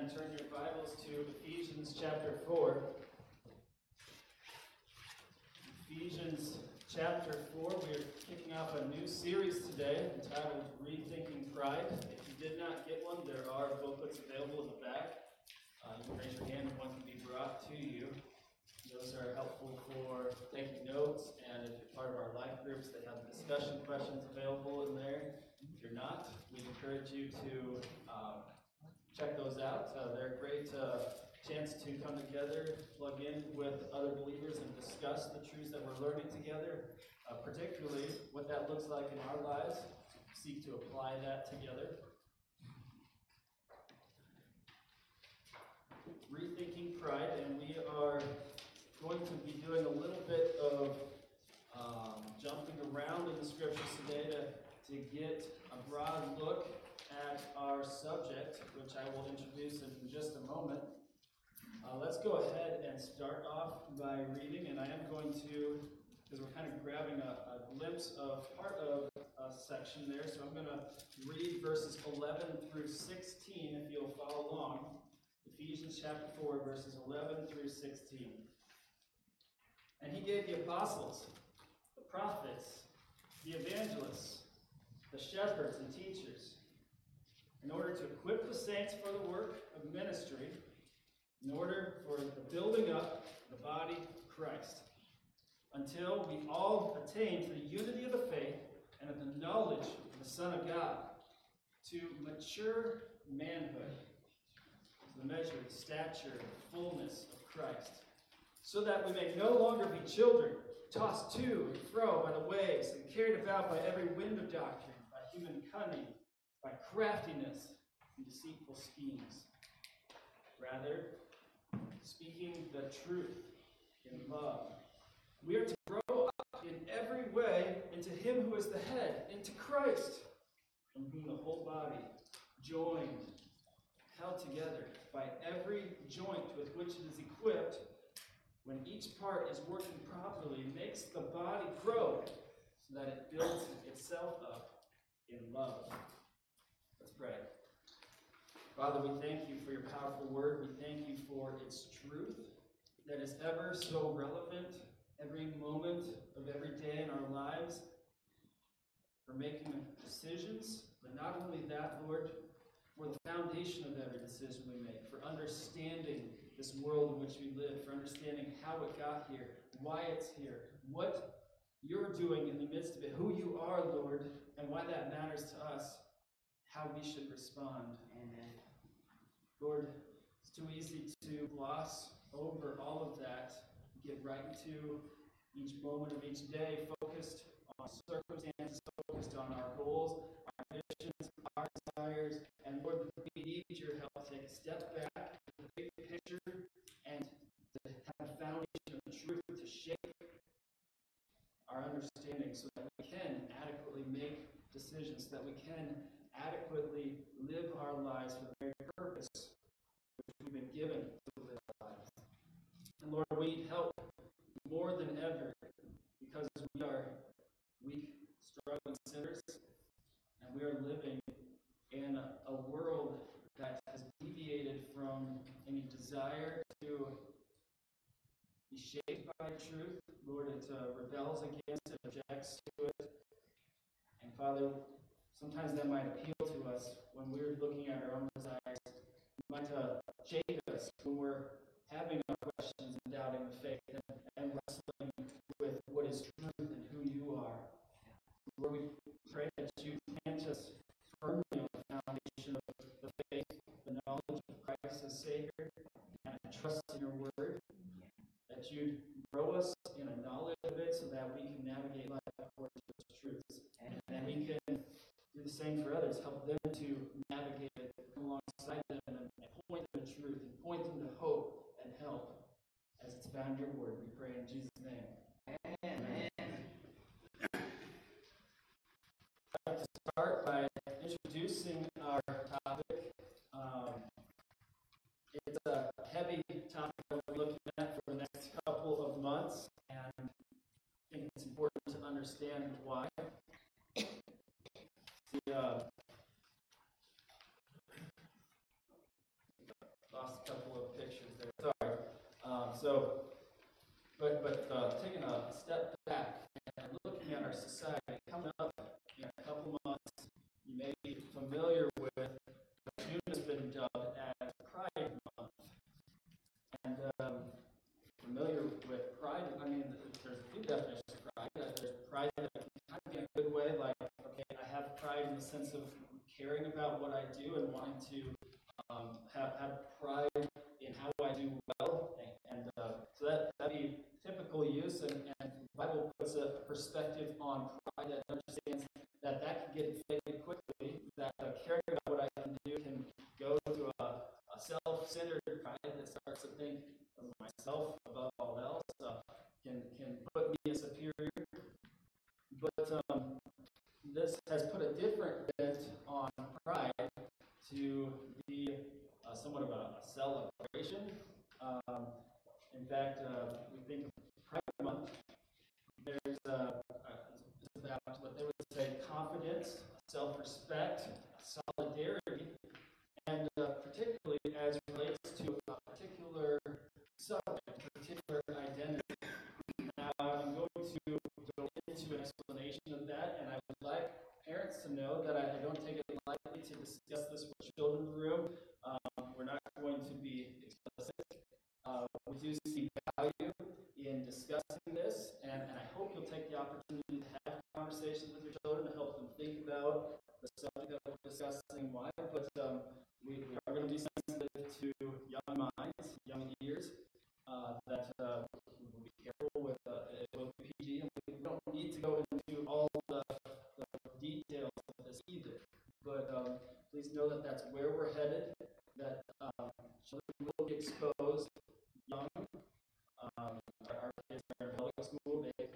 Amen. Turn your Bibles to Ephesians chapter 4. Ephesians chapter 4. We're kicking off a new series today entitled Rethinking Pride. If you did not get one, there are booklets available in the back. You can raise your hand and one can be brought to you. Those are helpful for taking notes, and if you're part of our life groups, they have discussion questions available in there. If you're not, we encourage you to check those out. They're a great chance to come together, plug in with other believers, and discuss the truths that we're learning together, particularly what that looks like in our lives. Seek to apply that together. Rethinking Pride, and we are going to be doing a little bit of jumping around in the scriptures today to get a broad look at our subject, which I will introduce in just a moment. Let's go ahead and start off by reading, and I am going to, because we're kind of grabbing a glimpse of part of a section there, so I'm going to read verses 11 through 16 if you'll follow along. Ephesians chapter 4, verses 11 through 16. And he gave the apostles, the prophets, the evangelists, the shepherds and teachers, in order to equip the saints for the work of ministry, in order for the building up the body of Christ, until we all attain to the unity of the faith and of the knowledge of the Son of God, to mature manhood, to the measure of stature and fullness of Christ, so that we may no longer be children, tossed to and fro by the waves and carried about by every wind of doctrine, by human cunning, by craftiness and deceitful schemes. Rather, speaking the truth in love, we are to grow up in every way into him who is the head, into Christ, from whom the whole body, joined, held together by every joint with which it is equipped, when each part is working properly, makes the body grow so that it builds itself up in love. Let's pray. Father, we thank you for your powerful word. We thank you for its truth that is ever so relevant every moment of every day in our lives, for making decisions, but not only that, Lord, for the foundation of every decision we make, for understanding this world in which we live, for understanding how it got here, why it's here, what you're doing in the midst of it, who you are, Lord, and why that matters to us, how we should respond. Amen. Lord, it's too easy to gloss over all of that, get right into each moment of each day, focused on circumstances, focused on our goals, our ambitions, our desires, and Lord, we need your help to take a step back, the big picture, and to have a foundation of truth to shape our understanding so that we can adequately make decisions, so that we can adequately live our lives for the very purpose which we've been given to live our lives. And Lord, we need help more than ever because we are weak, struggling sinners, and we are living in a world that has deviated from any desire to be shaped by truth. Lord, it rebels against it, objects to it. And Father, sometimes that might appeal to us when we're looking at our own desires. It might shake us when we're having our questions and doubting the faith and wrestling with what is truth and who you are. Lord, we pray that you plant us firmly on the foundation of the faith, the knowledge of Christ as Savior, and trust in your word, that you grow us in a knowledge of it so that we can navigate life according to its truths. And we can do the same for others, help them to navigate it, come alongside them and point them to truth, and point them to hope and help as it's found in your word. We pray in Jesus' name. Amen. I'd like to start by introducing our topic. It's a heavy topic that we'll be looking at for the next couple of months, and I think it's important to understand why. Taking a step back and looking at our society, coming up in a couple months, you may be familiar with what June has been dubbed as Pride Month. And familiar with pride, I mean, there's a few definitions of pride. There's pride that can kind of be in a good way, like, okay, I have pride in the sense of caring about what I do and wanting to have pride in how I do well. So that'd be typical use, and the Bible puts a perspective on pride that understands that can get inflated quickly, that caring about what I can do can go to a self-centered pride that starts to think of myself above all else, can put me as superior. But this has put a different bent on pride to be somewhat of a celebration. In fact, we think of Pride Month, there's about what they would say confidence, self-respect, solidarity, and particularly as it relates to a particular subject, a particular identity. Now, I'm going to go into an explanation of that, and I would like parents to know that I don't take it lightly to discuss this with children in the room. We're not going to be explicit. We do see value in discussing this, and I hope you'll take the opportunity to have conversations with your children to help them think about the subject that we're discussing, why. But we are going to be sensitive to young minds, young ears, that we'll be careful with it will be PG, and we don't need to go into all the details of this either. But please know that that's where we're headed, that children will be exposed young. Our kids are in public school. They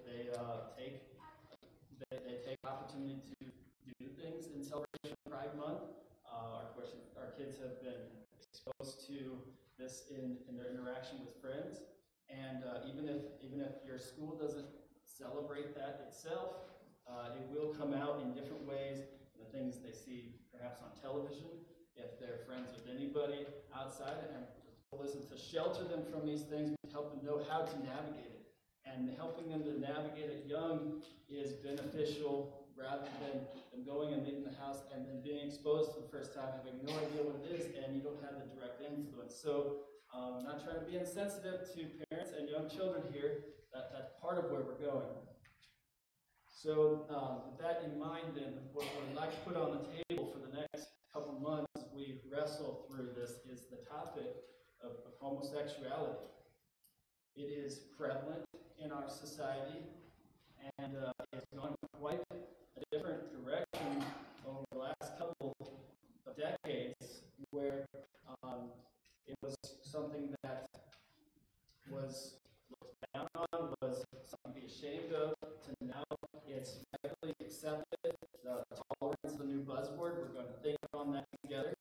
take opportunity to do things in celebration of Pride Month. Our kids have been exposed to this in their interaction with friends, and even if your school doesn't celebrate that itself, it will come out in different ways. The things they see perhaps on television, if they're friends with anybody outside, and listen to shelter them from these things, help them know how to navigate it. And helping them to navigate it young is beneficial rather than them going and leaving the house and then being exposed for the first time, having no idea what it is, and you don't have the direct influence. So I'm not trying to be insensitive to parents and young children here. That's part of where we're going. So with that in mind, then, what I'd like to put on the table for the next couple months as we wrestle through this is the topic of homosexuality. It is prevalent in our society, and it's gone quite a different direction over the last couple of decades, where it was something that was looked down on, was something to be ashamed of, to now it's readily accepted. The tolerance, the new buzzword, we're going to think on that together.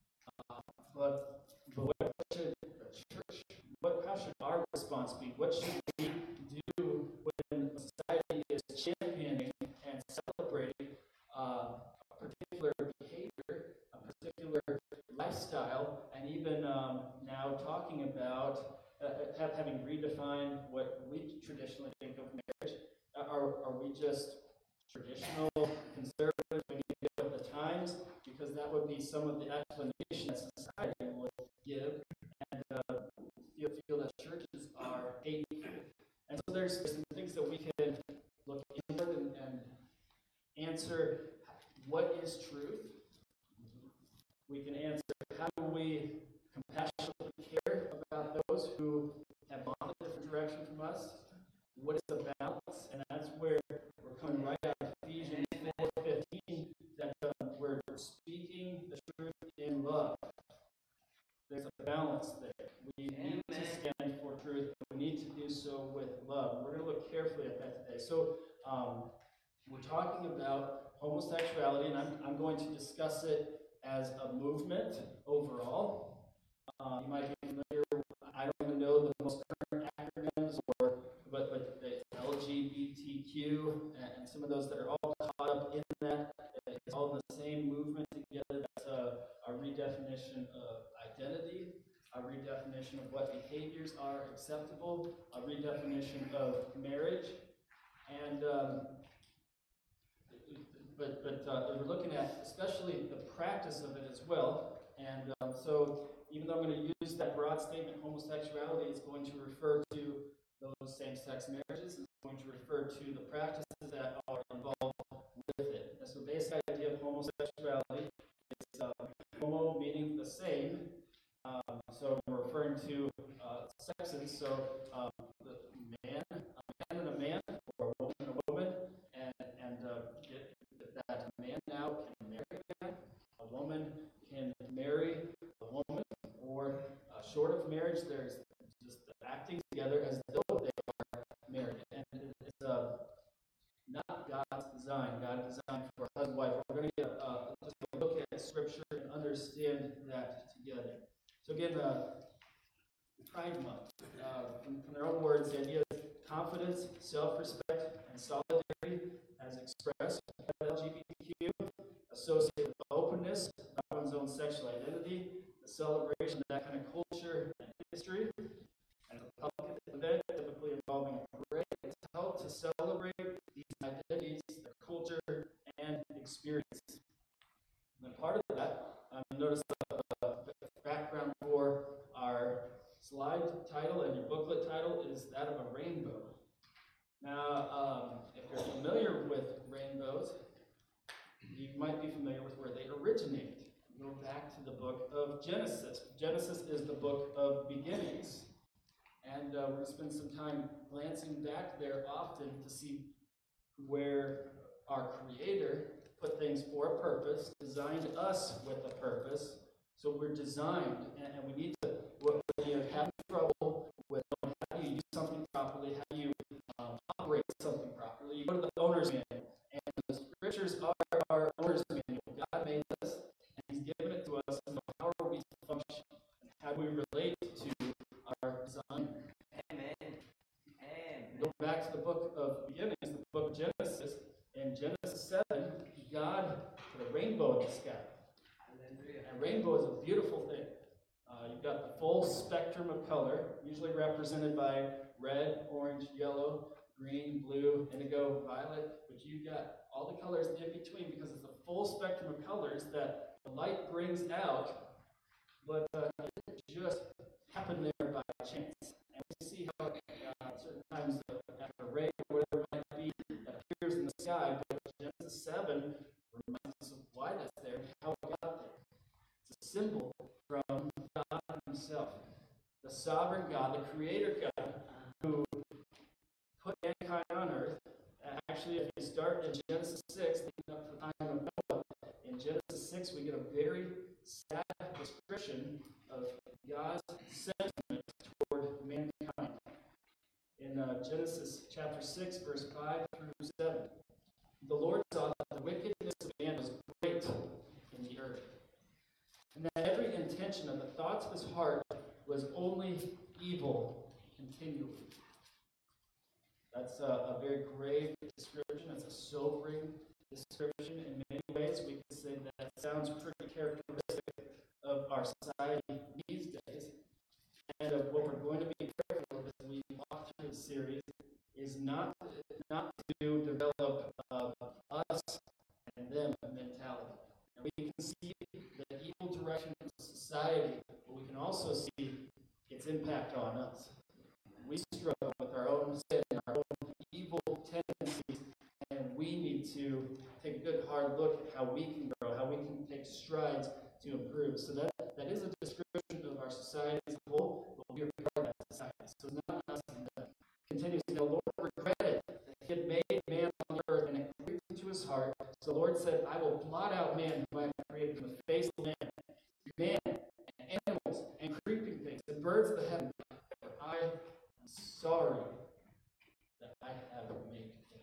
But what should the church, how should our response be? What should we do when society is championing and celebrating a particular behavior, a particular lifestyle, and even now talking about having redefined what we traditionally think of marriage? Are we just traditional, conservative, we need to go with the times? Because that would be some of the explanation that society would give, and feel that churches are hateful. And so there's some things that we can look inward and answer: what is truth? We can answer: how do we compassionately care about those who have gone a different direction from us? What is the balance? And that's where we're coming right out of Ephesians 4:15, that we're speaking the truth in love. There's a balance there. We need to stand for truth, but we need to do so with love. We're going to look carefully at that today. So we're talking about homosexuality, and I'm going to discuss it as a movement overall. You might be familiar, I don't even know the most current acronyms, but the LGBTQ and some of those that are all caught up in that. It's all the same movement together. That's a redefinition of identity. a redefinition of what behaviors are acceptable, a redefinition of marriage, and we're looking at especially the practice of it as well. And so even though I'm going to use that broad statement, homosexuality is going to refer to those same-sex marriages, it's going to refer to the practices that are involved with it. And so the basic idea of homosexuality is homo meaning the same. So we're referring to sexes, so a man and a man, or a woman and a woman, and that a man now can marry a man, a woman can marry a woman, or short of marriage, there's just acting together as though they are married. And it's not God's design. God designed for a husband and wife. We're going to get just a look at Scripture and understand that together. So again, Pride Month, from their own words, the idea is confidence, self-respect, and solidarity as expressed by the LGBTQ, associated with openness about one's own sexual identity, the celebration of that kind of culture and history, and a public event typically involving a parade. It's held to celebrate these identities, their culture, and experiences. And part of that, notice the background for our slide title and your booklet title is that of a rainbow. Now, if you're familiar with rainbows, you might be familiar with where they originated. Go back to the book of Genesis. Genesis is the book of beginnings. And we're going to spend some time glancing back there often to see where our Creator put things for a purpose, designed us with a purpose. So we're designed, and we need to, when you're having trouble with how do you use something properly, how do you operate something properly, you go to the owner's manual. And the Scriptures are our owner's manual. God made us, and He's given it to us. And how are we to function? And how do we relate to our design? Amen. Go back to the book of beginnings, the book of Genesis. In Genesis 7, God put a rainbow in the sky. And a rainbow is a beautiful thing. You've got the full spectrum of color, usually represented by red, orange, yellow, green, blue, indigo, violet, but you've got all the colors in between because it's the full spectrum of colors that the light brings out, but it didn't just happen there by chance. And we see how certain times after rain or whatever it might be that appears in the sky, but Genesis 7 reminds us of why that's there and how it got there. It's a symbol from God Himself, the sovereign God, the Creator God, who put mankind on earth. Actually, if you start in Genesis 6, leading up to the time of Noah, in Genesis 6 we get a very sad description of God's sentiment toward mankind. In Genesis chapter 6, verse 5 through 7, the Lord saw that the wickedness of man was great in the earth, and that every intention of the thoughts of his heart was only evil continually. That's a very grave description. It's a sobering description. In many ways, we could say that sounds pretty characteristic of our society these days. And what we're going to be careful of as we walk through the series is not to develop us and them mentality. And we can see the evil direction of society, but we can also see its impact on us. We struggle with our own sin, our own evil tendencies, and we need to take a good hard look at how we can grow, how we can take strides to improve. So that is a description of our society as a whole, but we are part of that society. So it's not us and them. Continues to say, the Lord regretted that He had made man on the earth, and it grieved into His heart. So the Lord said, I will blot out man whom I have created from the face of man, and animals, and creeping things, and birds of the heaven. For I am sorry that I have made them.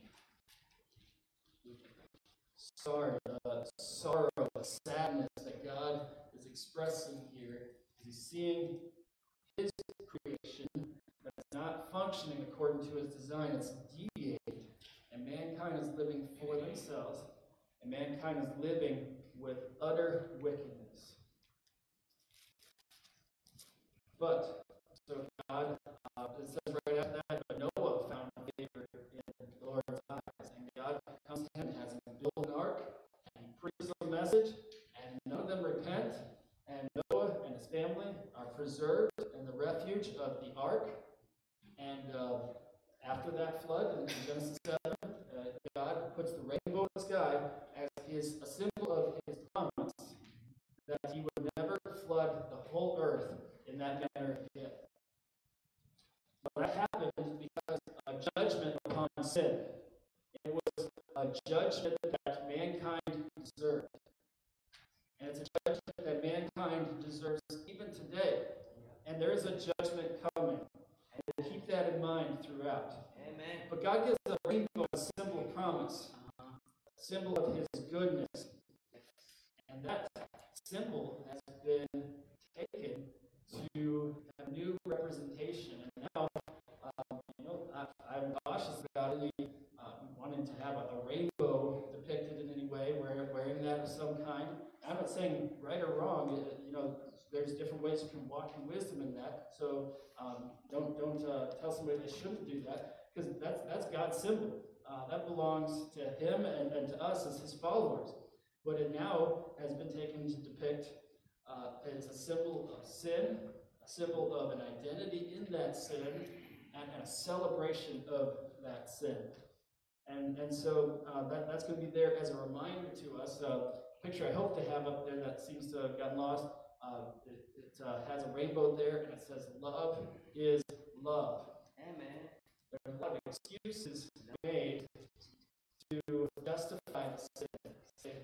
Sorry, the sorrow, the sadness that God is expressing here is He's seeing His creation that's not functioning according to His design. It's deviating, and mankind is living for themselves, and mankind is living with utter wickedness. But, so God, it says right after that, but Noah found favor in the Lord's eyes. And God comes to him and has him build an ark, and he preaches a message, and none of them repent. And Noah and his family are preserved in the refuge of the ark. And after that flood in Genesis 7, God puts the rainbow in the sky as a symbol of his promise that he would never flood the whole earth in that manner again. But that happened because of a judgment upon sin. It was a judgment that mankind deserved. And it's a judgment that mankind deserves even today. And there is a judgment coming. And we'll keep that in mind throughout. Amen. But God gives the rainbow a symbol of promise, a symbol of his goodness. And that symbol has been taken to a new representation. And now, I'm cautious about any wanting to have a rainbow depicted in any way, wearing that of some kind. I'm not saying right or wrong. There's different ways you can walk in wisdom in that. So don't tell somebody they shouldn't do that, because that's God's symbol. That belongs to him and to us as his followers. But it now has been taken to depict as a symbol of sin, a symbol of an identity in that sin, and a celebration of that sin. And so that's going to be there as a reminder to us. Picture I hope to have up there that seems to have gotten lost. It has a rainbow there, and it says, "Love is love." Amen. There are a lot of excuses made to justify the sin. Okay?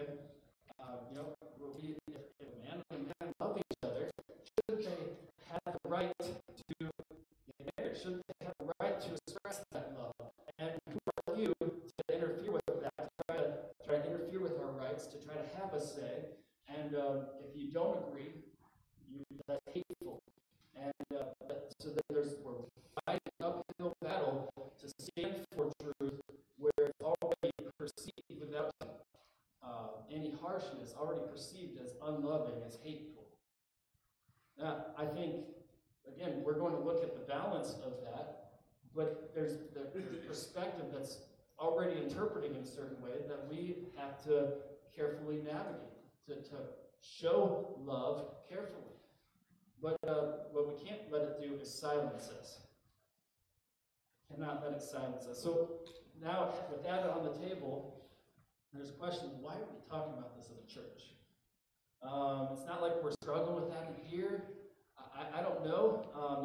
If a man and woman love each other, shouldn't they have the right to get married? Shouldn't they have the right to express that love? And who are you to interfere with that, to try to interfere with our rights, to try to have a say? And if you don't agree, that's hateful. And so that we're fighting an uphill battle to stand for truth where it's already perceived without any harshness, already perceived as unloving, as hateful. Now, I think, again, we're going to look at the balance of that, but there's the perspective that's already interpreting in a certain way that we have to carefully navigate, to show love carefully. But what we can't let it do is silence us. Cannot let it silence us. So now, with that on the table, there's a question: why are we talking about this as a church? It's not like we're struggling with that in here. I don't know.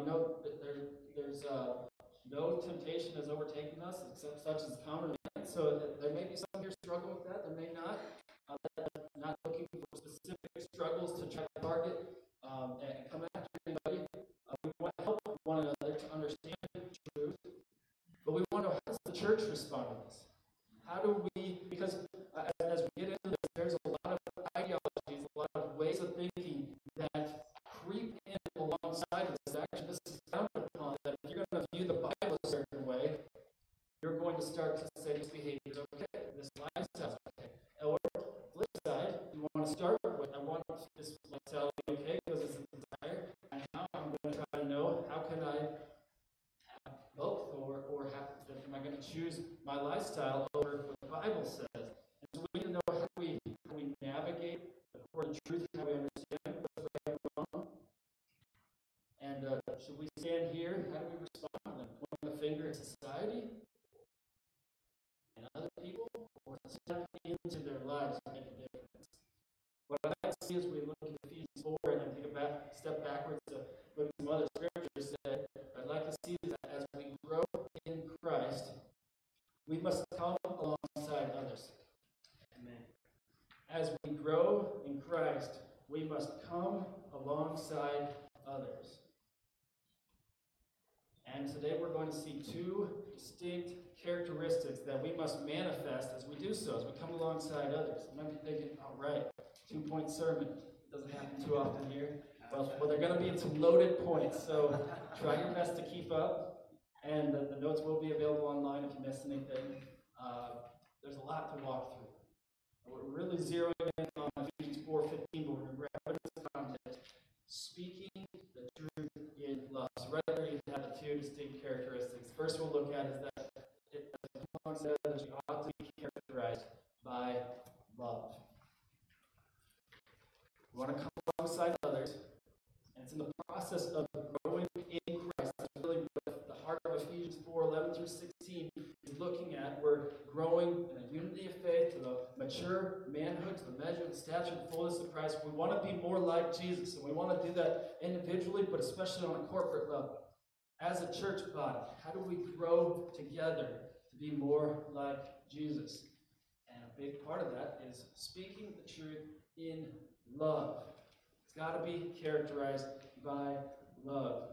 There's no temptation has overtaken us except such as common man. So there may be some here struggling with that. There may not. Not looking for specific struggles to try to target and come after anybody. We want to help one another to understand the truth. But we want to know, how does the church respond to this? How do we, because as we get into this, there's a lot of ideologies, a lot of ways of thinking that creep in alongside of this. Actually, this is founded upon that if you're going to view the Bible a certain way, you're going to start to say this behavior is okay, this lifestyle is okay. Or flip side, you want to start with, I want this lifestyle to be okay because it's a desire, and now I'm going to try to know, how can I have both, or am I going to choose my lifestyle over what the Bible says? And so we need to know, how we navigate according to truth, how we understand what's right and wrong. And should we stand here? How do we respond to them? Point the finger at society and other people, or step into their lives and make a difference? What I'd like to see as we look at Ephesians 4 and then step backwards to look at some other scriptures, that I'd like to see that as we grow in Christ, we must come alongside others. Amen. As we grow in Christ, we must come alongside others. And today we're going to see two distinct characteristics that we must manifest as we do so, as we come alongside others. You might be thinking, all right, 2-point sermon. Doesn't happen too often here. Well, they're going to be some loaded points, so try your best to keep up. And the notes will be available online if you missed anything. There's a lot to walk through. We're really zeroing in on Ephesians 4:15, but we're going to grab it as context. Speaking the truth two distinct characteristics. First we'll look at is that it says that you ought to be characterized by love. We want to come alongside others, and it's in the process of growing in Christ. That's really what the heart of Ephesians 4:11 through 16 is looking at. We're growing in a unity of faith to the mature manhood, to the measure of the stature and fullness of Christ. We want to be more like Jesus, and we want to do that individually, but especially on a corporate level. As a church body, how do we grow together to be more like Jesus? And a big part of that is speaking the truth in love. It's got to be characterized by love.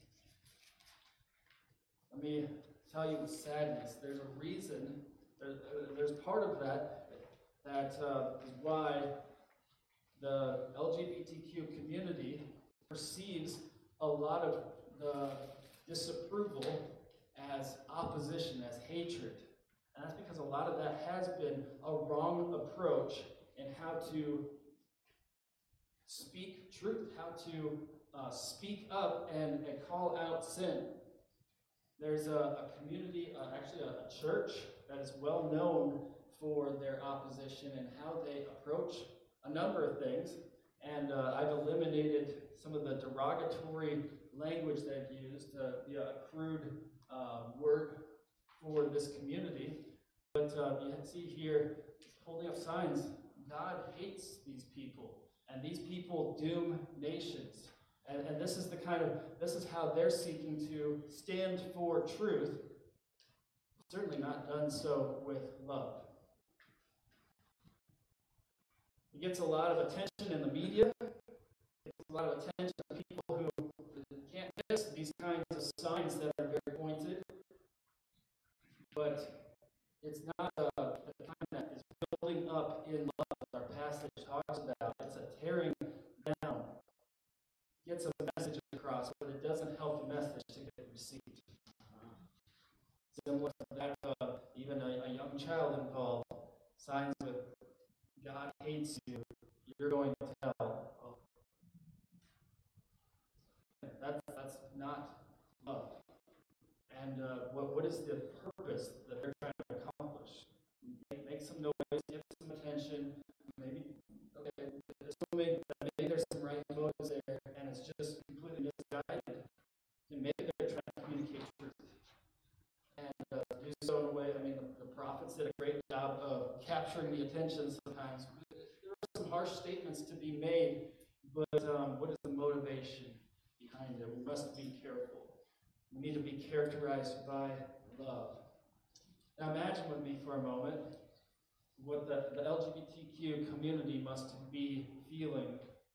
Let me tell you with sadness, there's a reason, there's part of that is why the LGBTQ community perceives a lot of the disapproval as opposition, as hatred. And that's because a lot of that has been a wrong approach in how to speak truth, how to speak up and call out sin. There's a community, actually a church, that is well known for their opposition and how they approach a number of things. And I've eliminated some of the derogatory language they've used, a crude word for this community. But you see here, holding up signs, God hates these people. And these people doom nations. And this is how they're seeking to stand for truth. Certainly not done so with love. It gets a lot of attention in the media. It gets a lot of attention from people who can't miss these kinds of signs that are very pointed. But it's not the kind that is building up in love, as our passage talks about. It's a tearing down. Gets a message across, but it doesn't help the message to get received. Similar to that, even a young child involved, signs with God hates you, you're going to hell. Oh. That's not love. And what is the purpose that they're trying to accomplish? Make some noise, get some attention, maybe, okay, assuming that maybe there's some right motives there, and it's just completely misguided, and maybe they're trying to communicate truth. And do so in a way, the prophets did a great job of capturing the attention sometimes. There are some harsh statements to be made, but what is the motivation behind it? We must be careful. We need to be characterized by love. Now imagine with me for a moment what the LGBTQ community must be feeling.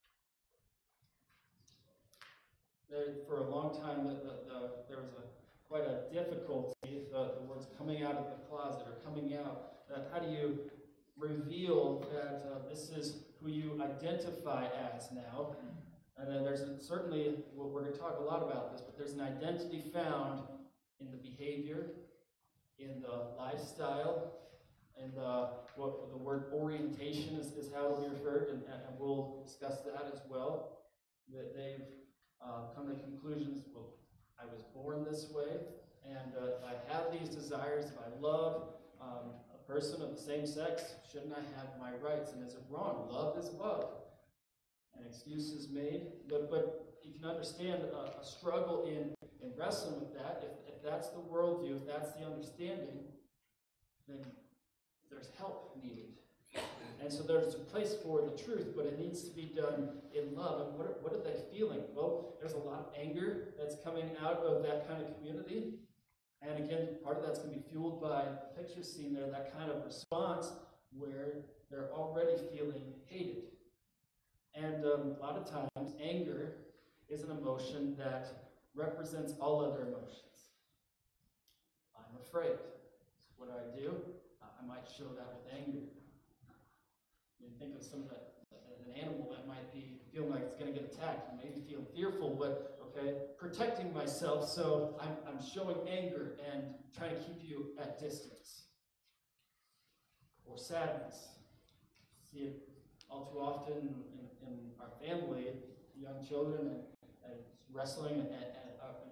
For a long time, there was quite a difficulty, the words coming out of the closet or coming out. How do you reveal that this is who you identify as now? And then there's certainly, we're going to talk a lot about this, but there's an identity found in the behavior, in the lifestyle, and what the word orientation is how it'll be referred, and we'll discuss that as well. That they've come to conclusions, well, I was born this way, and if I have these desires, if I love a person of the same sex, shouldn't I have my rights? And is it wrong? Love is love. And excuses made, but you can understand a struggle in wrestling with that. If that's the worldview, if that's the understanding, then there's help needed. And so there's a place for the truth, but it needs to be done in love. And what are they feeling? Well, there's a lot of anger that's coming out of that kind of community. And again, part of that's going to be fueled by the picture seen there, that kind of response where they're already feeling hated. And a lot of times, anger is an emotion that represents all other emotions. I'm afraid. So what do? I might show that with anger. You think of an animal that might be feeling like it's going to get attacked, and maybe feel fearful, but okay, protecting myself, so I'm showing anger and trying to keep you at distance. Or sadness. See it all too often in our family, young children and wrestling and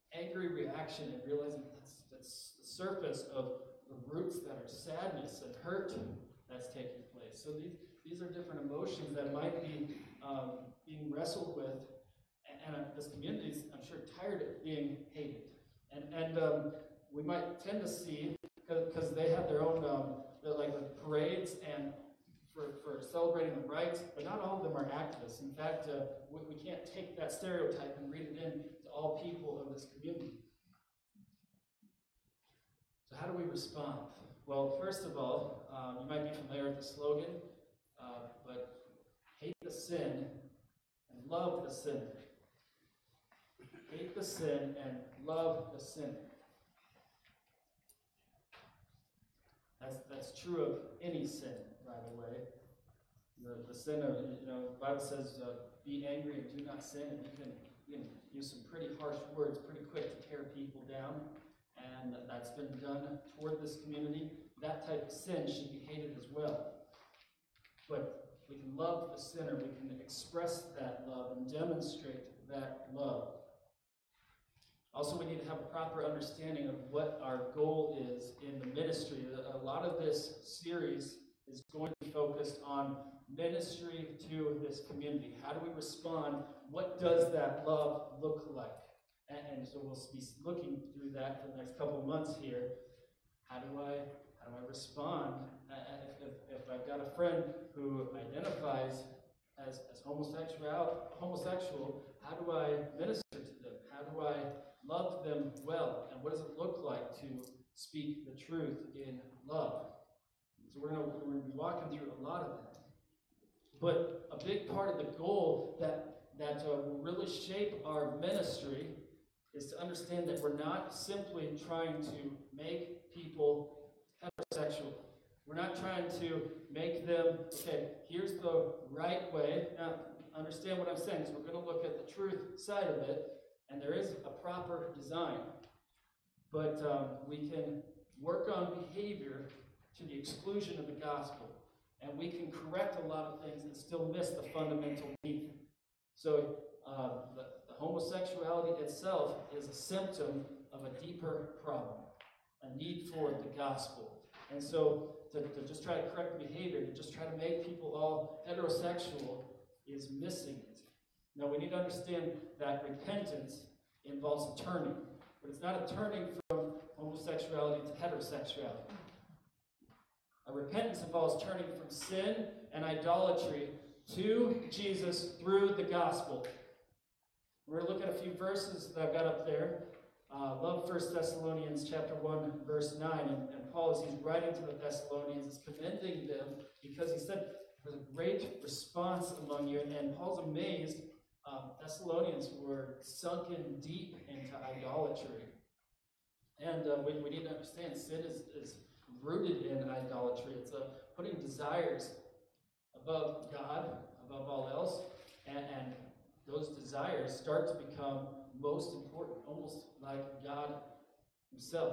angry reaction and realizing that's the surface of the roots that are sadness and hurt that's taking place. So these are different emotions that might be being wrestled with, and this community is, I'm sure, tired of being hated. And we might tend to see, because they have their own like the parades and for celebrating the rights, but not all of them are activists. In fact, we can't take that stereotype and read it in to all people of this community. So how do we respond? Well, first of all, you might be familiar with the slogan, but hate the sin and love the sinner. Hate the sin and love the sinner. That's true of any sin, by the way. The sin of, the Bible says, be angry and do not sin. And you can use some pretty harsh words pretty quick to tear people down. And that's been done toward this community. That type of sin should be hated as well. But we can love the sinner. We can express that love and demonstrate that love. Also, we need to have a proper understanding of what our goal is in the ministry. A lot of this series is going to be focused on ministry to this community. How do we respond? What does that love look like? And so we'll be looking through that for the next couple of months here. How do I respond? If I've got a friend who identifies as homosexual, how do I minister to them? How do I love them well? And what does it look like to speak the truth in love? So we're going to be walking through a lot of that. But a big part of the goal that will really shape our ministry is to understand that we're not simply trying to make people heterosexual. We're not trying to make them, okay, here's the right way. Now, understand what I'm saying, because we're going to look at the truth side of it, and there is a proper design. But we can work on behavior to the exclusion of the gospel. And we can correct a lot of things and still miss the fundamental need. So the homosexuality itself is a symptom of a deeper problem, a need for the gospel. And so to just try to correct behavior, to just try to make people all heterosexual is missing it. Now we need to understand that repentance involves a turning, but it's not a turning from homosexuality to heterosexuality. A repentance involves turning from sin and idolatry to Jesus through the gospel. We're going to look at a few verses that I've got up there. Love 1 Thessalonians chapter 1, verse 9. And Paul, as he's writing to the Thessalonians, is commending them because he said there's a great response among you. And Paul's amazed. Thessalonians were sunken deep into idolatry. And we need to understand sin is rooted in idolatry. It's putting desires above God, above all else, and those desires start to become most important, almost like God himself.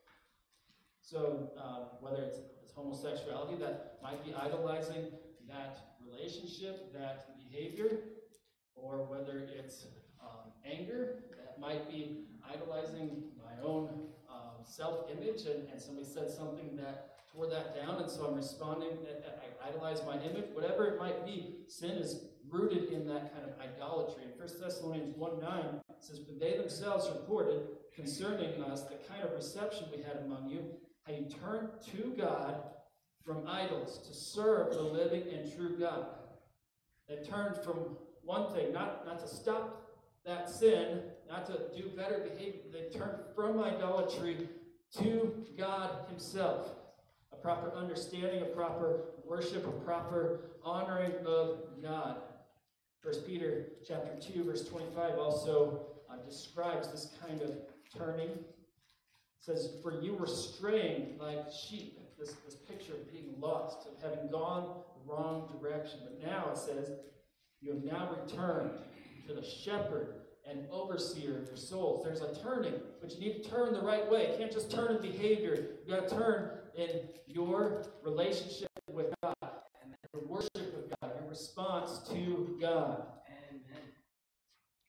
So whether it's homosexuality, that might be idolizing that relationship, that behavior, or whether it's anger, that might be idolizing my own self-image, and somebody said something that tore that down, and so I'm responding, I idolize my image. Whatever it might be, sin is rooted in that kind of idolatry. In 1 Thessalonians 1:9 says, "But they themselves reported concerning us the kind of reception we had among you, how you turned to God from idols to serve the living and true God." They turned from one thing, not to stop that sin, not to do better behavior. They turned from idolatry to God himself. A proper understanding, a proper worship, a proper honoring of God. 1 Peter chapter 2, verse 25 also describes this kind of turning. It says, "For you were straying like sheep." This picture of being lost, of having gone the wrong direction. But now it says, "You have now returned to the shepherd and overseer of your souls." There's a turning, but you need to turn the right way. You can't just turn in behavior. You've got to turn in your relationship with God and your worship of God, your response to God. Amen.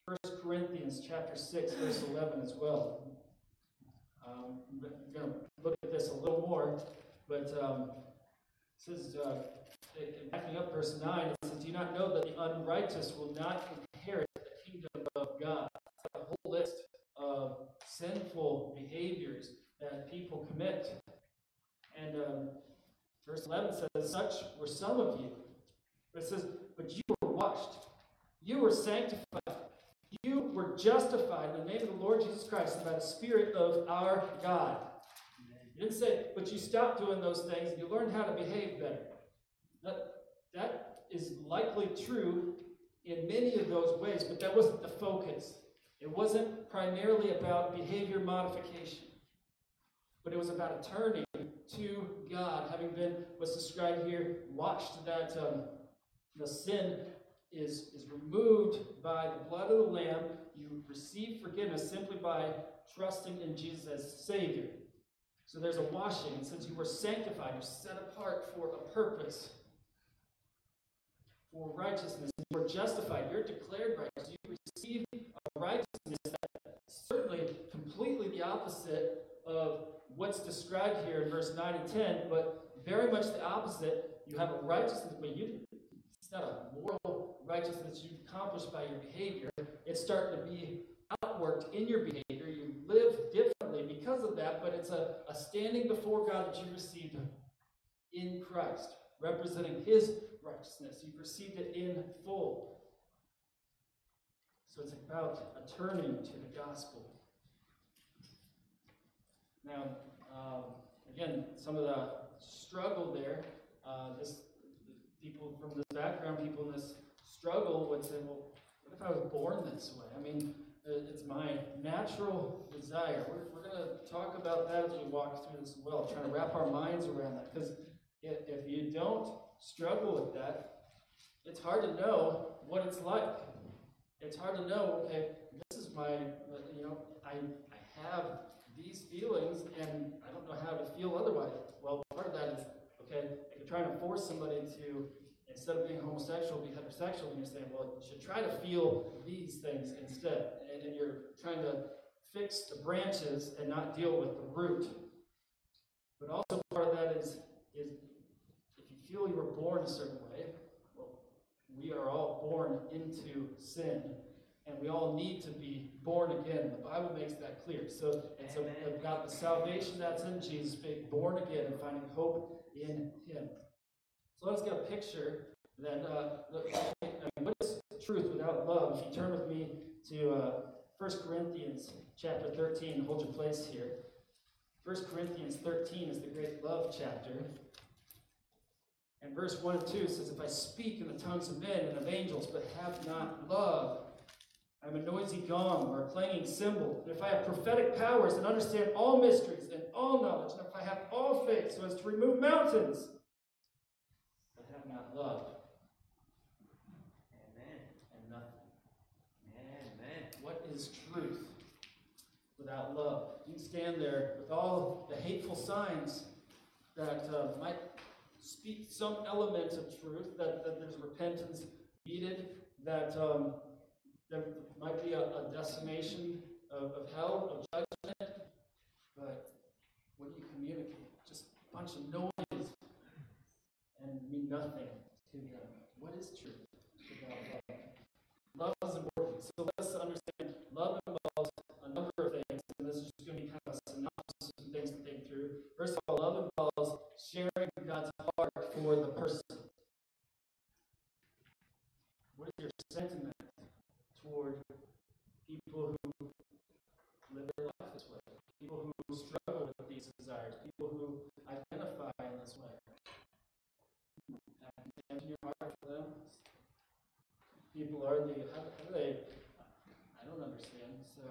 1 Corinthians chapter 6, verse 11 as well. I'm going to look at this a little more, but it says, backing up verse 9, it says, "Do you not know that the unrighteous will not inherit the kingdom of God?" It's a whole list of sinful behaviors that people commit. And verse 11 says, "Such were some of you." But it says, "But you were washed, you were sanctified, you were justified in the name of the Lord Jesus Christ and by the Spirit of our God." He didn't say, but you stopped doing those things and you learned how to behave better. That is likely true in many of those ways, but that wasn't the focus. It wasn't primarily about behavior modification, but it was about a turning to God, having been what's described here, washed, that the sin is removed by the blood of the Lamb. You receive forgiveness simply by trusting in Jesus as Savior. So there's a washing, and since you were sanctified, you're set apart for a purpose, for righteousness. You were justified, you're declared righteous. You receive a righteousness that's certainly completely the opposite of what's described here in verse 9 and 10, but very much the opposite. You have a righteousness, but it's not a moral righteousness you accomplish by your behavior. It's starting to be outworked in your behavior. You live differently because of that, but it's a standing before God that you received in Christ, representing His righteousness. You've received it in full. So it's about a turning to the gospel. Now, again, some of the struggle there, people from this background, people in this struggle would say, well, what if I was born this way? I mean, it's my natural desire. We're going to talk about that as we walk through this as well, trying to wrap our minds around that. Because if you don't struggle with that, it's hard to know what it's like. It's hard to know, okay, this is my, I have these feelings and I don't know how to feel otherwise. Well, part of that is, okay, if you're trying to force somebody to, instead of being homosexual, be heterosexual, and you're saying, well, you should try to feel these things instead. And you're trying to fix the branches and not deal with the root. But also part of that is if you feel you were born a certain way, well, we are all born into sin. And we all need to be born again. The Bible makes that clear. So it's about the salvation that's in Jesus, being born again and finding hope in Him. So let us get a picture then. What is truth without love? If you turn with me to 1 Corinthians chapter 13, hold your place here. 1 Corinthians 13 is the great love chapter. And verse 1 and 2 says, "If I speak in the tongues of men and of angels, but have not love, I am a noisy gong or a clanging cymbal. And if I have prophetic powers and understand all mysteries and all knowledge, and if I have all faith so as to remove mountains, but have not love, and nothing." What is truth without love? You can stand there with all the hateful signs that might speak some element of truth, that there's repentance needed, that there might be a decimation of hell, of judgment, but what do you communicate? Just a bunch of noise and mean nothing to them. What is truth without love? Love is important. So let's understand love involves a number of things, and this is just going to be kind of a synopsis of some things to think through. First of all, love involves sharing God's heart for the person. What is your sentiment toward people who live their life this way, people who struggle with these desires, people who identify in this way? Have you your heart for them? People how do they, I don't understand. So,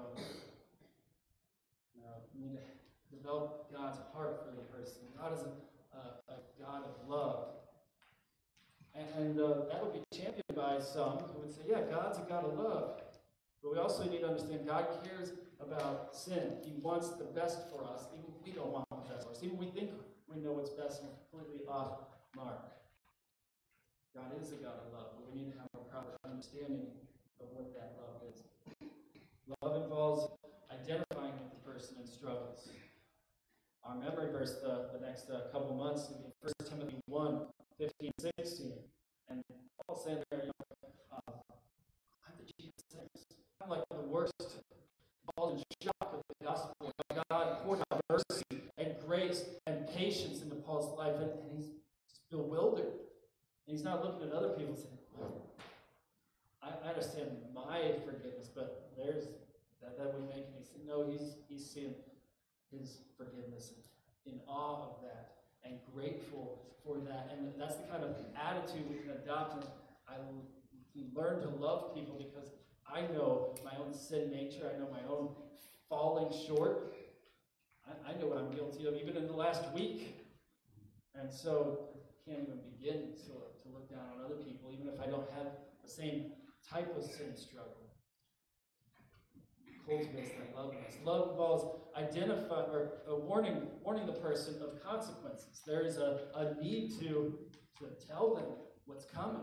we need to develop God's heart for the person. God is a God of love. And that would be championed by some who would say, yeah, God's a God of love. But we also need to understand God cares about sin. He wants the best for us, even if we don't want the best for us. Even if we think we know what's best and we're completely off mark. God is a God of love, but we need to have a proper understanding of what that love is. memory verse the next couple months will be 1 Timothy 1, 15, 16. And Paul's saying there, I'm the chief of sinners. I'm like the worst. Paul's in shock with the gospel. God poured out mercy and grace and patience into Paul's life, and he's just bewildered. And he's not looking at other people saying, I understand my forgiveness, but there's that would make me say, no, he's seeing his forgiveness and in awe of that and grateful for that. And that's the kind of attitude we can adopt. And I learn to love people because I know my own sin nature. I know my own falling short. I know what I'm guilty of even in the last week. And so I can't even begin to look down on other people, even if I don't have the same type of sin struggle. Cultivates that loveliness. Love involves warning the person of consequences. There is a need to tell them what's coming.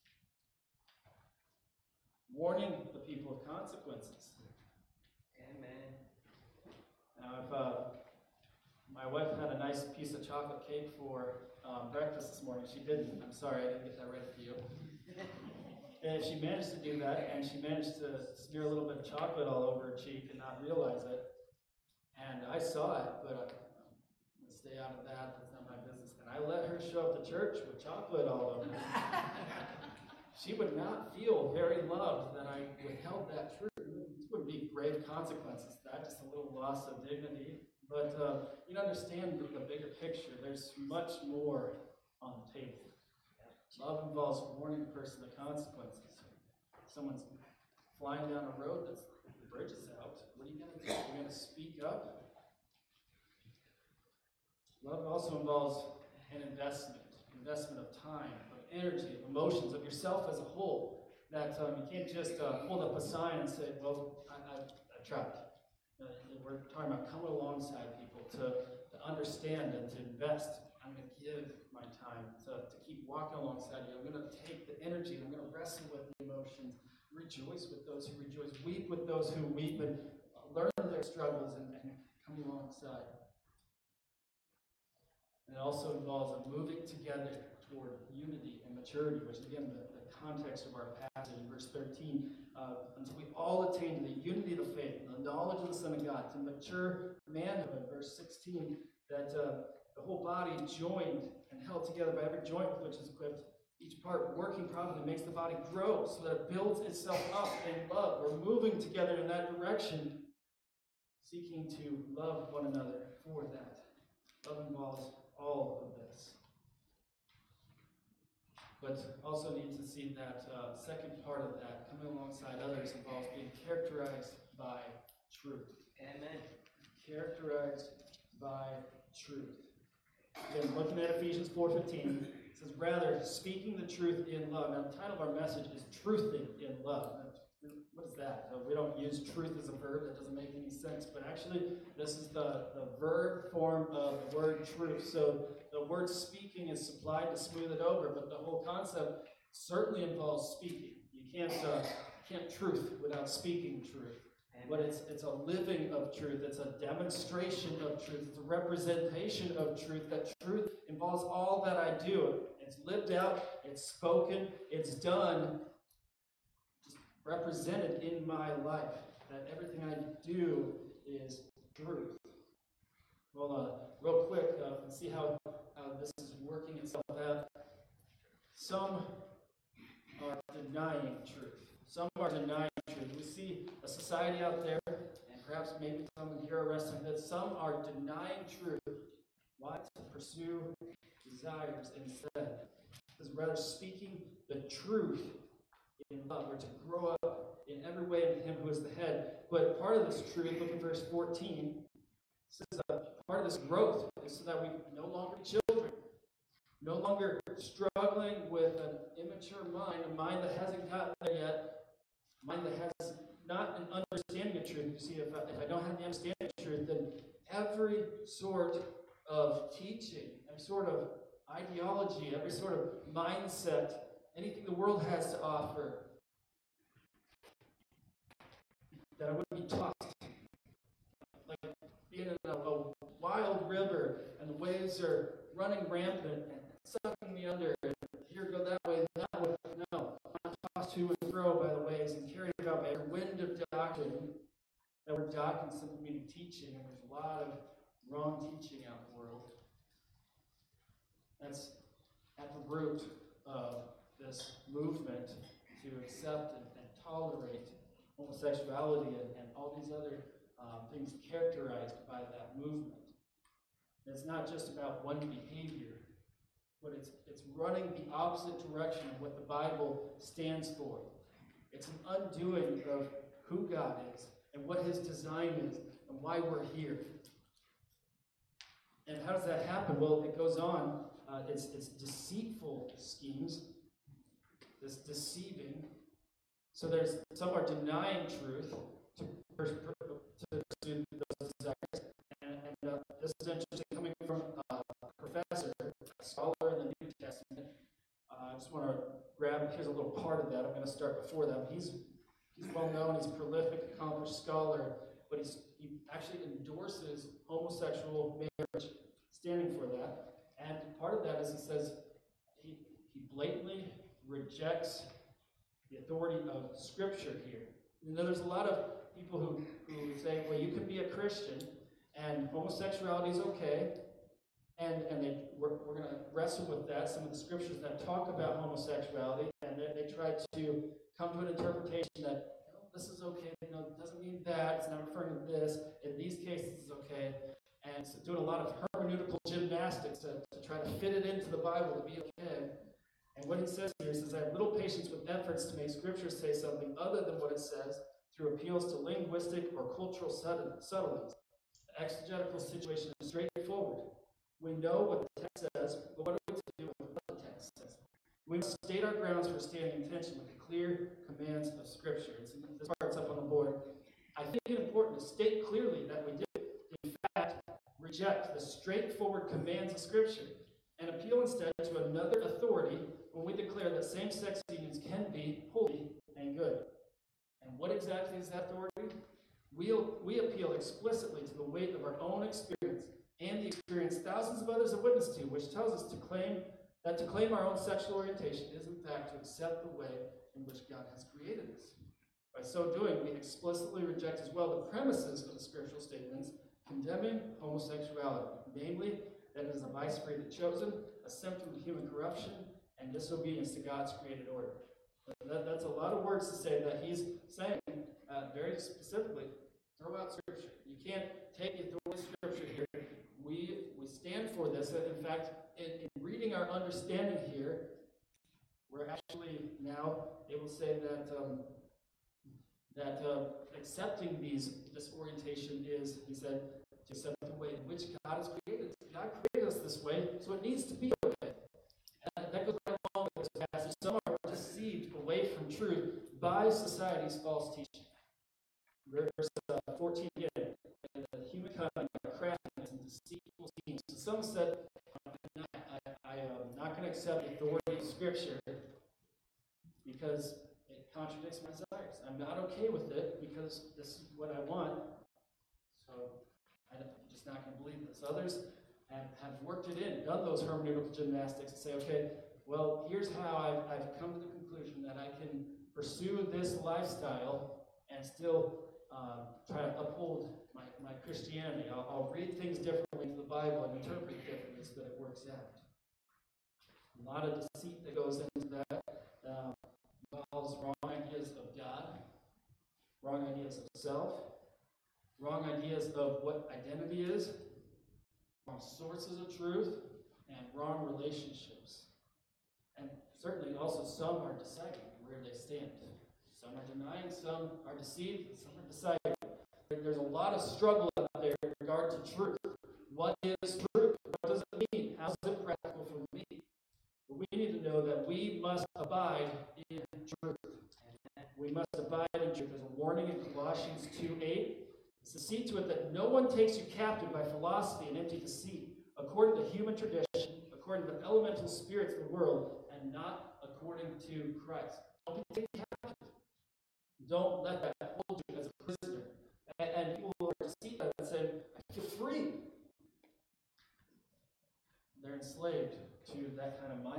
Warning the people of consequences. Amen. Now, if my wife had a nice piece of chocolate cake for breakfast this morning, she didn't. I'm sorry, I didn't get that ready for you. And she managed to do that, and she managed to smear a little bit of chocolate all over her cheek and not realize it. And I saw it, but I'm going to stay out of that. That's not my business. And I let her show up to church with chocolate all over her. She would not feel very loved that I withheld that truth. This would be grave consequences. That just a little loss of dignity. But you understand the bigger picture. There's much more on the table. Love involves warning a person of consequences. Someone's flying down a road that's the bridge is out. What are you going to do? You're going to speak up? Love also involves an investment of time, of energy, of emotions, of yourself as a whole. That you can't just hold up a sign and say, well, I tried. We're talking about coming alongside people to understand and to invest. I'm going to give my time to keep walking alongside you. I'm going to take the energy. I'm going to wrestle with the emotions. Rejoice with those who rejoice. Weep with those who weep. And learn their struggles and come alongside. And it also involves a moving together toward unity and maturity, which is, again, the context of our passage in verse 13. Until we all attain to the unity of the faith and the knowledge of the Son of God, to mature manhood, verse 16, that the whole body joined and held together by every joint with which is equipped, each part working properly makes the body grow so that it builds itself up in love. We're moving together in that direction, seeking to love one another for that. Love involves all of this. But also need to see that second part of that, coming alongside others, involves being characterized by truth. Amen. Characterized by truth. Again, looking at Ephesians 4:15, it says, rather, speaking the truth in love. Now, the title of our message is Truthing in Love. What is that? We don't use truth as a verb. That doesn't make any sense. But actually, this is the verb form of the word truth. So the word speaking is supplied to smooth it over, but the whole concept certainly involves speaking. You can't truth without speaking truth. But it's a living of truth. It's a demonstration of truth. It's a representation of truth. That truth involves all that I do. It's lived out. It's spoken. It's done. Just represented in my life. That everything I do is truth. Well, real quick, let's see how this is working itself out. Some are denying truth. Some are denying truth. We see a society out there, and perhaps maybe some here are wrestling that some are denying truth. Why? To pursue desires instead. Is rather speaking the truth in love, or to grow up in every way in Him who is the head. But part of this truth, look at verse 14, says part of this growth is so that we no longer be children, no longer struggling with an immature mind, a mind that hasn't gotten there yet, a mind that has not an understanding of truth. You see, if I don't have the understanding of truth, then every sort of teaching, every sort of ideology, every sort of mindset, anything the world has to offer, that I wouldn't be tossed like being in a wild river kids are running rampant and sucking me under, and here go that way, that way. No, I'm not tossed to and fro by the waves and carried about by every wind of doctrine. That word doctrine simply meaning teaching, and there's a lot of wrong teaching out in the world. That's at the root of this movement to accept and tolerate homosexuality and all these other things characterized by that movement. And it's not just about one behavior, but it's running the opposite direction of what the Bible stands for. It's an undoing of who God is and what his design is and why we're here. And how does that happen? Well, it goes on. It's deceitful schemes, this deceiving. So some are denying truth to pursue those desires. And this is interesting, coming from a professor, a scholar in the New Testament. I just want to grab, here's a little part of that. I'm going to start before that. He's well known, he's a prolific, accomplished scholar, but he actually endorses homosexual marriage, standing for that. And part of that is he says he blatantly rejects the authority of Scripture here. You know, there's a lot of people who say, well, you can be a Christian and homosexuality is okay, and we're going to wrestle with that, some of the scriptures that talk about homosexuality, and they try to come to an interpretation that this is okay, it doesn't mean that, it's not referring to this, in these cases it's okay, and so doing a lot of hermeneutical gymnastics to try to fit it into the Bible to be okay. And what he says here, he says, I have little patience with efforts to make Scripture say something other than what it says through appeals to linguistic or cultural subtleties. The exegetical situation is straightforward. We know what the text says, but what are we to do with what the text says? We must state our grounds for standing in tension with the clear commands of Scripture. This part's up on the board. I think it's important to state clearly that we do, in fact, reject the straightforward commands of Scripture and appeal instead to another authority when we declare that same-sex unions can be holy and good. And what exactly is that authority? We appeal explicitly to the weight of our own experience and the experience thousands of others have witnessed to, which tells us to claim our own sexual orientation is in fact to accept the way in which God has created us. By so doing, we explicitly reject as well the premises of the scriptural statements condemning homosexuality, namely that it is a vice freely chosen, a symptom of human corruption, and disobedience to God's created order. That's a lot of words to say that he's saying very specifically, throw out Scripture. You can't take the authority of Scripture here. We stand for this. In fact, in reading our understanding here, we're actually now able to say that accepting this orientation is, he said, to accept the way in which God has created us. God created us this way, so it needs to be okay. And that goes right along with this passage. Some are deceived away from truth by society's false teaching. Verse 14 again, the human kind, craftiness and deceitful schemes. So some said, I am not going to accept the authority of Scripture because it contradicts my desires. I'm not okay with it because this is what I want. So I'm just not going to believe this. Others have worked it in, done those hermeneutical gymnastics and say, okay, well, here's how I've come to the conclusion that I can pursue this lifestyle and still try to uphold my Christianity. I'll read things differently in the Bible and interpret it differently so that it works out. A lot of deceit that goes into that involves wrong ideas of God, wrong ideas of self, wrong ideas of what identity is, wrong sources of truth, and wrong relationships. And certainly also some are deciding where they stand. Some are denying, some are deceived, some are deciding. There's a lot of struggle out there in regard to truth. What is truth? What does it mean? How is it practical for me? But we need to know that we must abide in truth. We must abide in truth. There's a warning in Colossians 2:8. It's to see to it that no one takes you captive by philosophy and empty deceit, according to human tradition, according to the elemental spirits of the world, and not according to Christ. Don't be taken captive. Don't let that hold you as a prisoner. And people are deceived and say, I feel free.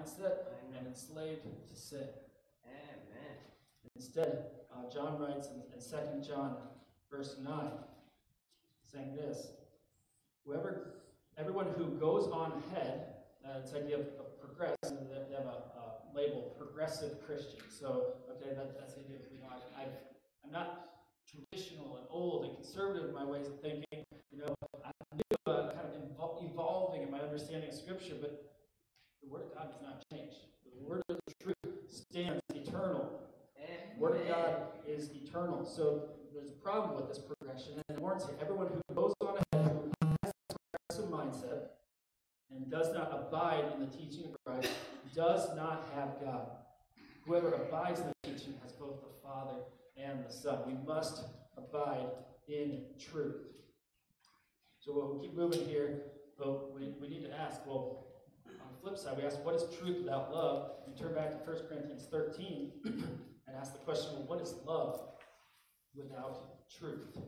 mindset and enslaved to sin. Amen. Instead, John writes in 2 John verse 9, saying this, everyone who goes on ahead, it's the idea of progress, and they have a label, progressive Christian. So, okay, that's the idea of, I'm not traditional and old and conservative in my ways of thinking. I'm new, kind of evolving in my understanding of Scripture, but the Word of God does not change. The Word of the truth stands eternal. The Word of God is eternal. So there's a problem with this progression, and it warns you, everyone who goes on ahead, who has a progressive mindset, and does not abide in the teaching of Christ, does not have God. Whoever abides in the teaching has both the Father and the Son. We must abide in truth. So we'll keep moving here, but we need to ask, well, on the flip side, we ask, what is truth without love? We turn back to 1 Corinthians 13 and ask the question, well, what is love without truth?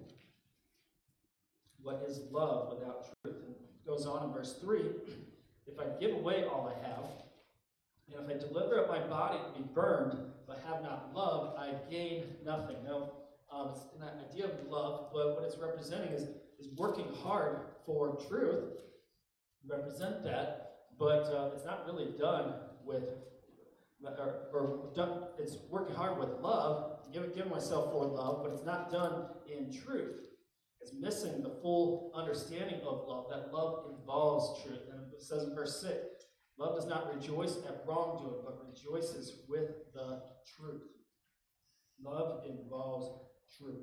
What is love without truth? And it goes on in verse 3, if I give away all I have, and if I deliver up my body to be burned, but have not love, I gain nothing. Now, it's an idea of love, but what it's representing is working hard for truth. Represent that, but it's not really done with, it's working hard with love, giving myself for love, but it's not done in truth. It's missing the full understanding of love, that love involves truth. And it says in verse 6, love does not rejoice at wrongdoing, but rejoices with the truth. Love involves truth.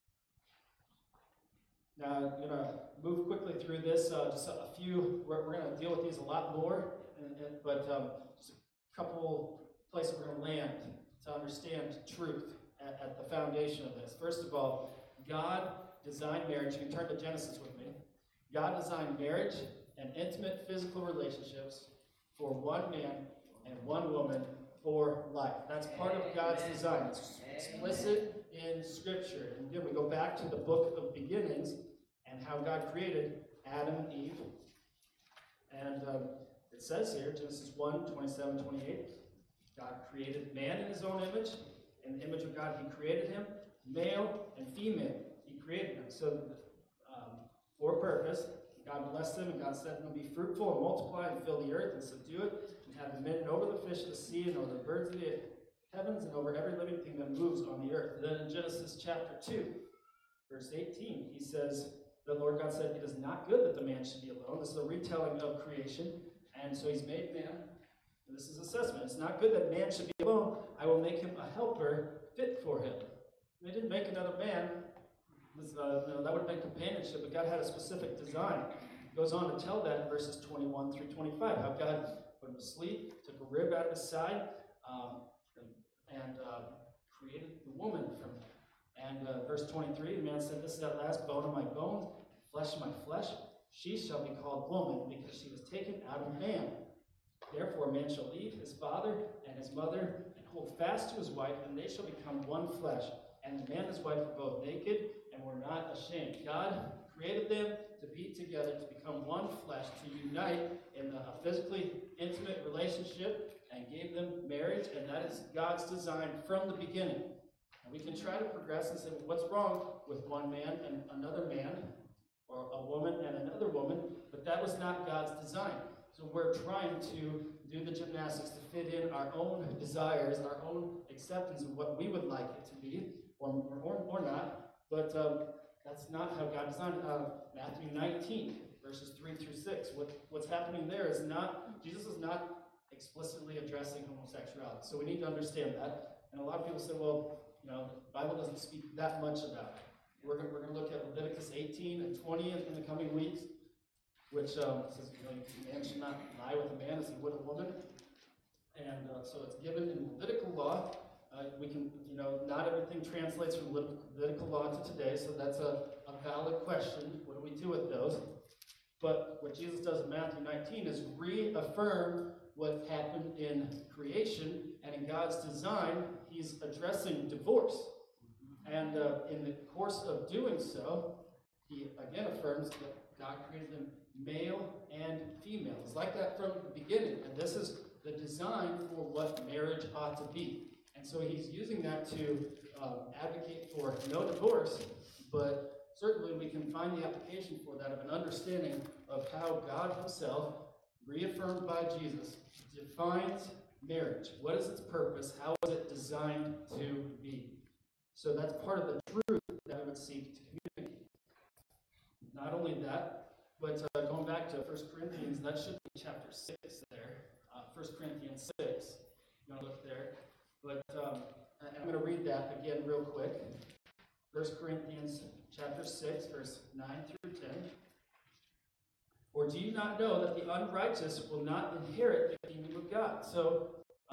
Now, I'm going to move quickly through this. Just a few, we're going to deal with these a lot more, but just a couple places we're going to land to understand truth at the foundation of this. First of all, God designed marriage. You can turn to Genesis with me. God designed marriage and intimate physical relationships for one man and one woman for life. That's part of God's design. It's explicit in Scripture. And again, we go back to the book of beginnings and how God created Adam and Eve. And it says here, Genesis 1, 27, 28, God created man in his own image. In the image of God, he created him, male and female. He created them. So for a purpose, God blessed them, and God said to them, be fruitful and multiply and fill the earth and subdue it, and have dominion over the fish of the sea and over the birds of the heavens and over every living thing that moves on the earth. And then in Genesis chapter 2, verse 18, he says, the Lord God said, it is not good that the man should be alone. This is a retelling of creation. And so he's made man. And this is assessment. It's not good that man should be alone. I will make him a helper fit for him. They didn't make another man. That would have been companionship, but God had a specific design. It goes on to tell that in verses 21 through 25, how God put him to sleep, took a rib out of his side, and created the woman from him. And verse 23, the man said, this is at last bone of my bones, flesh of my flesh. She shall be called woman, because she was taken out of man. Therefore a man shall leave his father and his mother, and hold fast to his wife, and they shall become one flesh. And the man and his wife were both naked, and were not ashamed. God created them to be together, to become one flesh, to unite in a physically intimate relationship, and gave them marriage, and that is God's design from the beginning. And we can try to progress and say, well, what's wrong with one man and another man, or a woman and another woman? But that was not God's design. So we're trying to do the gymnastics to fit in our own desires, our own acceptance of what we would like it to be, or not. But that's not how God designed it. Matthew 19, verses 3 through 6. What's happening there is not, Jesus is not explicitly addressing homosexuality. So we need to understand that. And a lot of people say, well, the Bible doesn't speak that much about it. We're going to look at Leviticus 18 and 20 in the coming weeks, which says, a man should not lie with a man as he would a woman. And so it's given in Levitical law. We can, not everything translates from Levitical law to today, so that's a valid question. What do we do with those? But what Jesus does in Matthew 19 is reaffirm what happened in creation, and in God's design, he's addressing divorce. And in the course of doing so, he again affirms that God created them male and female. It's like that from the beginning, and this is the design for what marriage ought to be. And so he's using that to advocate for no divorce, but certainly we can find the application for that of an understanding of how God himself, reaffirmed by Jesus, defines marriage. What is its purpose? How is it designed to be? So that's part of the truth that I would seek to communicate. Not only that, but going back to 1 Corinthians, that should be chapter 6 there. 1 Corinthians 6. You want to look there. But I'm going to read that again real quick. 1 Corinthians chapter 6, verse 9 through 10. Or do you not know that the unrighteous will not inherit the kingdom of God? So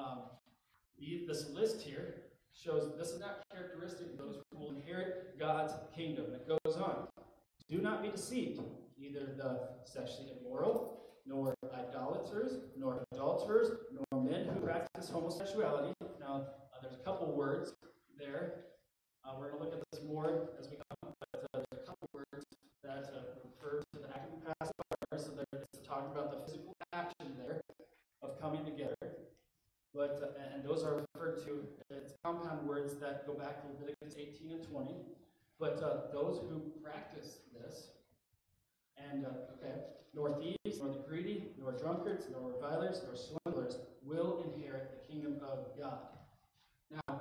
this list here shows this is not characteristic of those who will inherit God's kingdom. It goes on. Do not be deceived. Neither the sexually immoral, nor idolaters, nor adulterers, nor men who practice homosexuality. Now, there's a couple words there. We're going to look at this more as we come, but there's a couple words that refer to the active and passive partners, so it's talking about the physical action there of coming together. But and those are referred to as compound words that go back to Leviticus 18 and 20. But those who practice this, and nor thieves, nor the greedy, nor drunkards, nor revilers, nor swindlers will inherit the kingdom of God. Now,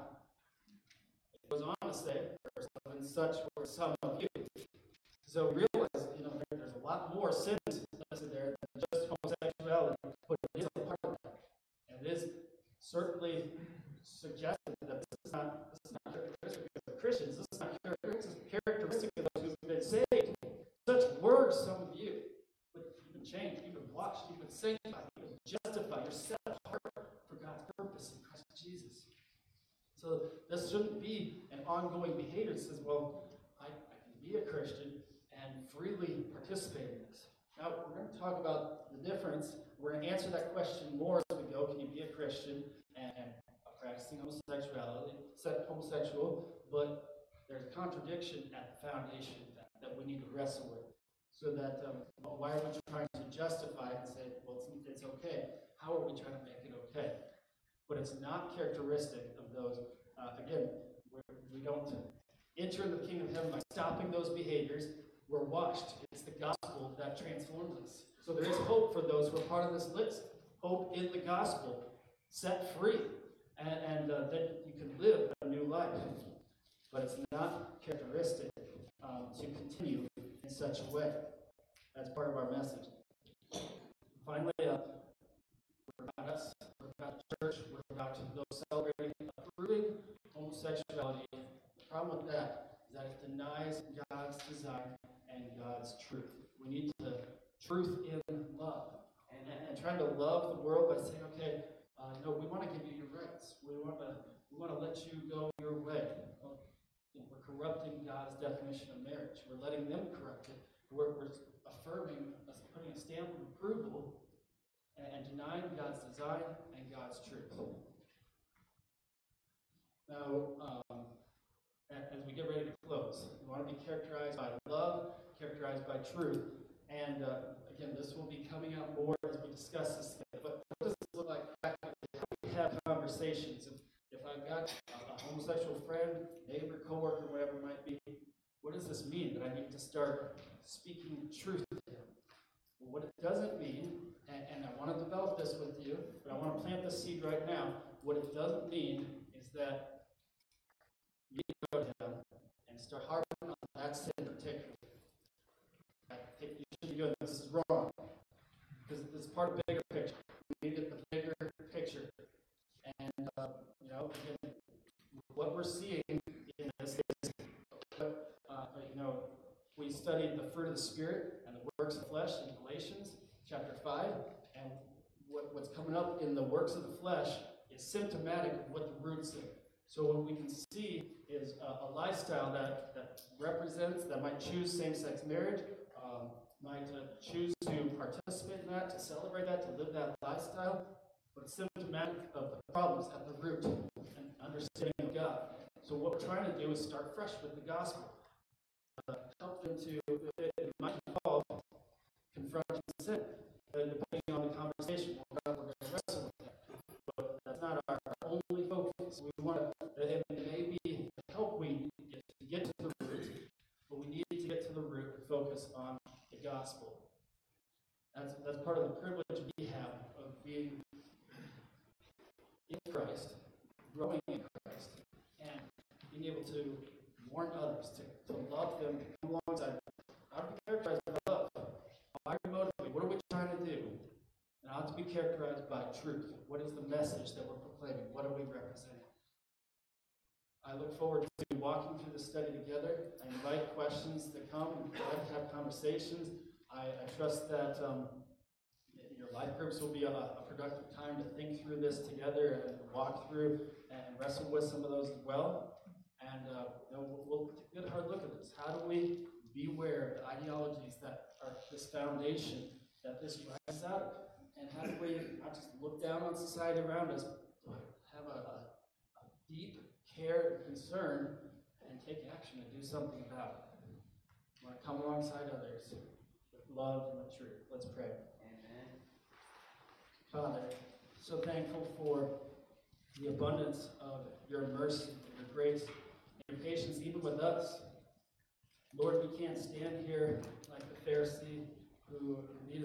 it goes on to say, verse 11, such were some of you. So realize, there's a lot more sins listed there than just homosexuality, but it is a part of that. And it is certainly suggested that this is not characteristic of Christians. This is not characteristic of those who've been saved. Such were some of you. But you've been changed, you've been washed, you've been sanctified, you've been justified, you're set apart for God's purpose in Christ Jesus. So this shouldn't be an ongoing behavior that says, well, I can be a Christian and freely participate in this. Now, we're going to talk about the difference. We're going to answer that question more as we go. Can you be a Christian and practicing homosexual? But there's a contradiction at the foundation that we need to wrestle with. So that, why are we trying to justify it and say, well, it's okay? How are we trying to make it okay? But it's not characteristic of those. Again, we don't enter into the kingdom of heaven by stopping those behaviors. We're washed. It's the gospel that transforms us. So there is hope for those who are part of this list. Hope in the gospel, set free, and then you can live a new life. But it's not characteristic to continue in such a way. That's part of our message. Finally, we're about us, we're about the church, we're about those celebrating, approving homosexuality. The problem with that is that it denies God's design and God's truth. We need the truth in love. And trying to love the world by saying, okay, we want to give you your rights. We want to let you go your way. Well, we're corrupting God's definition of marriage. We're letting them corrupt it. We're affirming, putting a stamp of approval, and denying God's design and God's truth. Now, as we get ready to close, we want to be characterized by love, characterized by truth. And again, this will be coming out more as we discuss this together. But what does this look like practically? How do we have conversations? If I've got a homosexual friend, neighbor, coworker, whatever it might be, what does this mean that I need to start speaking truth to him? Well, what it doesn't mean, and I want to develop this with you, but I want to plant this seed right now. What it doesn't mean is that you need to go to him and start harping on that sin in particular. I think you should be doing this. This is wrong. Because this is part of the bigger picture. We need to get the bigger picture. And, again, what we're seeing in this is, we studied the fruit of the Spirit and the works of the flesh in Galatians chapter 5. And what's coming up in the works of the flesh is symptomatic of what the root's in. So what we can see is a lifestyle that represents, that might choose same-sex marriage, might choose to participate in that, to celebrate that, to live that lifestyle, but it's symptomatic of the problems at the root and understanding of God. So what we're trying to do is start fresh with the gospel. Help them to, it might involve confronting sin, depending on the conversation. We're going to wrestle with that. focus on the gospel. That's part of the privilege we have of being in Christ, growing in Christ, and being able to warn others, to love them, come alongside. How do we characterize our love? Why are we motivated? What are we trying to do? And how to be characterized by truth. What is the message that we're proclaiming? What are we representing? I look forward to walking through the study together. I invite questions to come. I'd like to have conversations. I trust that your life groups will be a productive time to think through this together and walk through and wrestle with some of those as well. And we'll get a hard look at this. How do we beware of the ideologies that are this foundation that this rises out of? And how do we not just look down on society around us, but have a deep care and concern and take action and do something about it? I want to come alongside others with love and with truth. Let's pray. Amen. Father, so thankful for the abundance of your mercy, your grace, and your patience, even with us. Lord, we can't stand here like the Pharisee who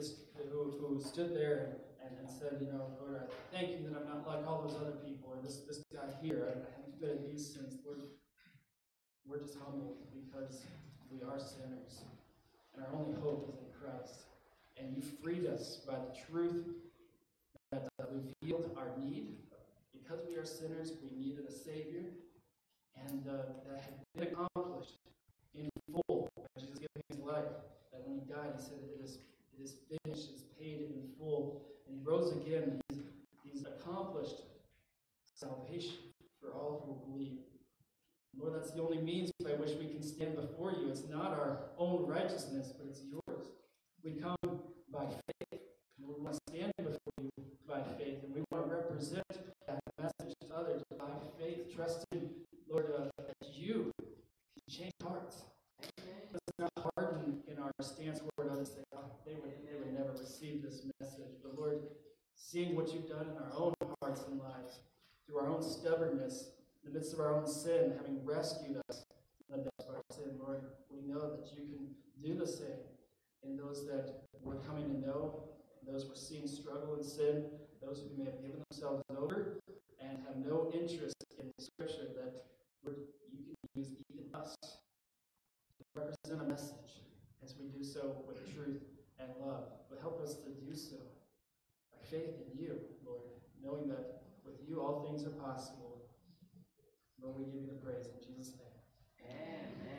stood there and said, Lord, I thank you that I'm not like all those other people, or this guy here. I'm good at these sins. Lord, we're just humbled because we are sinners, and our only hope is in Christ. And you freed us by the truth that revealed our need. Because we are sinners, we needed a Savior, and that had been accomplished in full by Jesus giving his life. That when he died, he said, it is finished, it is paid in full. And he rose again. He's accomplished salvation for all who believe. Lord, that's the only means by which we can stand before you. It's not our own righteousness, but it's yours. We come by faith. Lord, we want to stand before you by faith, and we want to represent that message to others by faith, trusting, Lord, that you change hearts. It's not hardened in our stance toward others. They would never receive this message. But Lord, seeing what you've done in our own hearts and lives, through our own stubbornness, in the midst of our own sin, having rescued us from the depths of our sin, Lord, we know that you can do the same in those that we're coming to know, those we're seeing struggle in sin, those who may have given themselves over and have no interest in the Scripture, that Lord, you can use even us to represent a message as we do so with truth and love. But help us to do so by faith in you, Lord, knowing that with you all things are possible. Lord, we give you the praise in Jesus' name.